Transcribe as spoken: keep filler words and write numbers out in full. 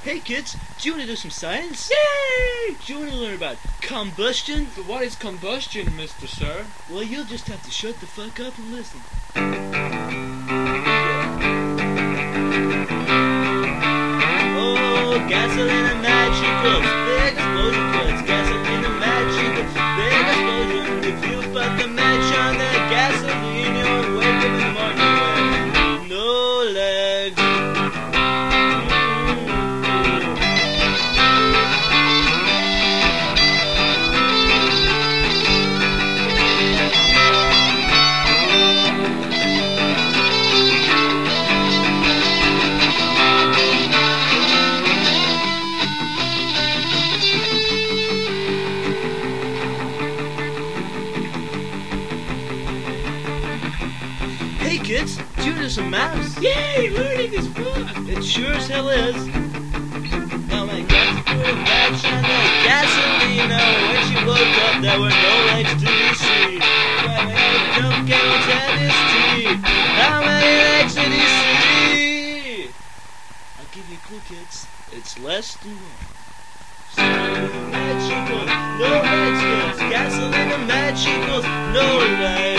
Hey kids, do you want to do some science? Yay! Do you want to learn about combustion? But what is combustion, Mister Sir? Well, you'll just have to shut the fuck up and listen. Oh, gasoline and match equals big explosion, kids. Gasoline and match equals big explosion. If you put the match on the gasoline, you'll wake up in the morning with no legs. Hey kids, do you know some maps? Yay! Learning is fun! It sure as hell is. Now I got to put a match on the gasoline. Now when she woke up, there were no legs to be seen. Well, I don't care what's at his teeth. How many legs did he see? I'll give you a clue, kids. It's less than one. So match equals no legs, kids. Gasoline and match equals no legs.